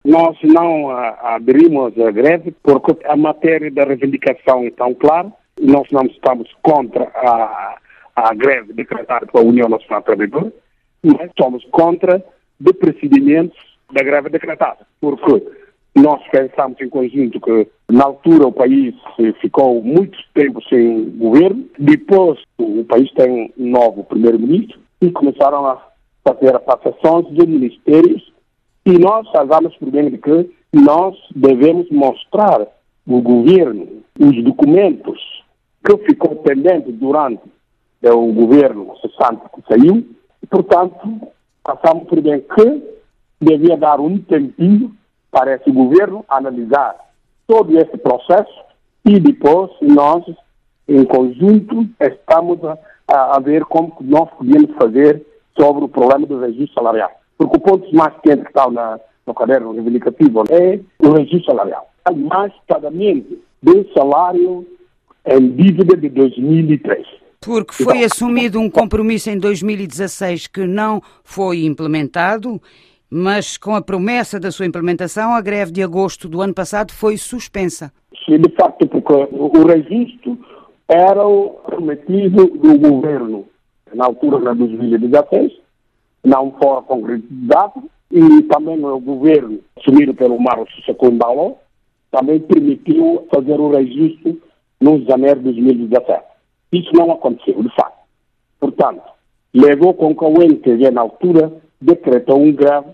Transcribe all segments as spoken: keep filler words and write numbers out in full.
Nós não a, aderimos à greve porque a matéria da reivindicação é tão clara. Nós não estamos contra a, a greve decretada pela União Nacional Trabalhadora, mas somos contra de procedimentos da greve decretada. Porque nós pensamos em conjunto que, na altura, o país ficou muito tempo sem governo. Depois, o país tem um novo primeiro-ministro e começaram a fazer a passação de ministérios. E nós achamos por bem de que nós devemos mostrar ao governo os documentos que ficou pendente durante o governo cessante que saiu. E, portanto, achamos por bem que devia dar um tempinho para esse governo analisar todo esse processo e depois nós, em conjunto, estamos a, a ver como nós podíamos fazer sobre o problema do registro salarial. Porque o ponto mais quente que está na, no caderno reivindicativo é o registro salarial. Há mais pagamento do salário em dívida de dois mil e três. Porque foi então assumido um compromisso em dois mil e dezasseis que não foi implementado, mas com a promessa da sua implementação, a greve de agosto do ano passado foi suspensa. Sim, de facto, porque o registro era o prometido do governo na altura de dois mil e dezasseis, não foi concretizado, e também o governo, assumido pelo Mário Sissoko Embaló, também permitiu fazer o registro no janeiro de dois mil e dezassete. Isso não aconteceu, de facto. Portanto, levou com que o N T V, na altura, decretou um greve.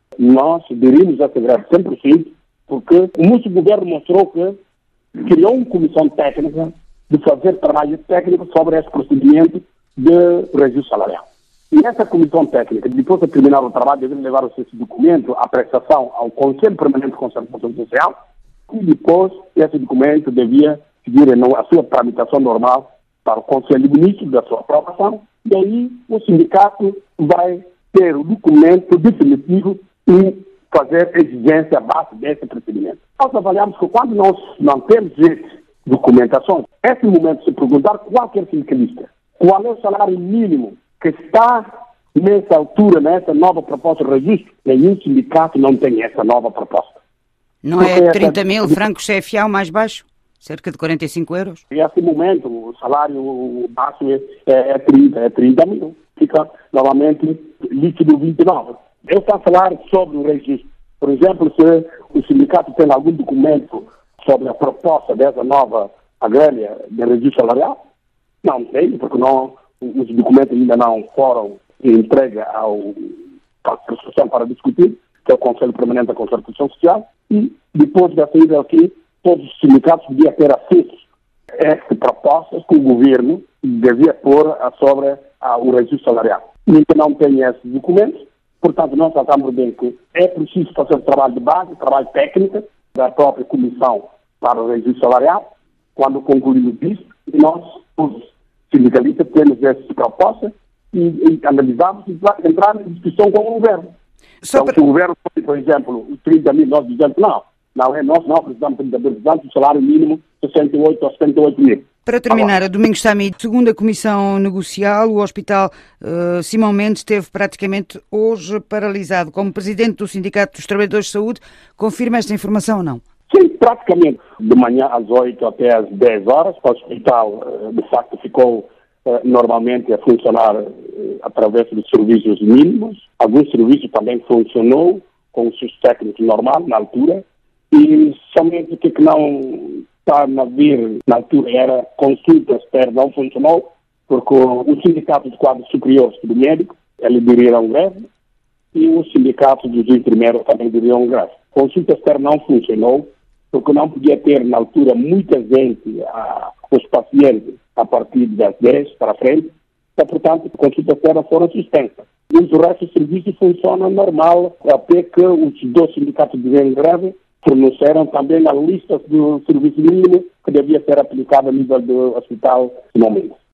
Nós aderimos a essa greve cem por cento, porque o nosso governo mostrou que criou uma comissão técnica de fazer trabalho técnico sobre esse procedimento de registro salarial. E essa comissão técnica, depois de terminar o trabalho, deve levar esse documento à prestação ao Conselho Permanente de Concertação Social, e depois esse documento devia seguir a sua tramitação normal para o Conselho de Ministros, da sua aprovação, e aí o sindicato vai ter o documento definitivo e fazer exigência à base desse procedimento. Nós avaliamos que quando nós não temos essa documentação, esse momento de se perguntar qualquer sindicalista qual é o salário mínimo que está nessa altura, nessa nova proposta de registro, nenhum sindicato não tem essa nova proposta. Não é trinta mil francos C F A o mais baixo? Cerca de quarenta e cinco euros? Nesse momento, o salário baixo é, é, é, trinta, é trinta mil. Fica, novamente, líquido vinte e nove. Eu estou a falar sobre o registro. Por exemplo, se o sindicato tem algum documento sobre a proposta dessa nova agrêmia de registro salarial, não tem, porque não, os documentos ainda não foram entregues ao Conselho para discutir, que é o Conselho Permanente da Concertação Social, e depois da saída aqui, todos os sindicatos deviam ter acesso a estas propostas que o governo devia pôr sobre a, o registro salarial. E não tem esses documentos, portanto, nós sabemos bem que é preciso fazer trabalho de base, trabalho técnico da própria Comissão para o Registro Salarial. Quando concluímos isso, nós, os sindicalistas, temos essas propostas e, e analisamos e entrar em discussão com o governo. Só então, para... se o governo, por exemplo, os trinta mil, nós dizemos, não, não é nós, não precisamos de trinta mil, precisamos do salário mínimo sessenta e oito ou setenta e oito mil. Para terminar, a Domingos Sami, segundo a Comissão Negocial, o Hospital uh, Simão Mendes esteve praticamente hoje paralisado. Como Presidente do Sindicato dos Trabalhadores de Saúde, confirma esta informação ou não? Sim, praticamente. De manhã às oito até às dez horas, o hospital, de facto, ficou uh, normalmente a funcionar uh, através dos serviços mínimos. Alguns serviços também funcionou com os seus técnicos normais na altura. E somente o que não está a vir na altura era consulta externa, não funcionou, porque o sindicato de quadros superiores do médico, ele diriam greve, e o sindicato dos enfermeiros também diriam greve. Consulta externa não funcionou, porque não podia ter na altura muita gente, a, os pacientes, a partir das dez para frente, então, portanto, a consulta externa foram suspensas. E os restos dos serviços funcionam normal, até que os dois sindicatos diriam greve, forneceram também a lista do serviço mínimo que devia ser aplicada a nível do hospital Simão Mendes.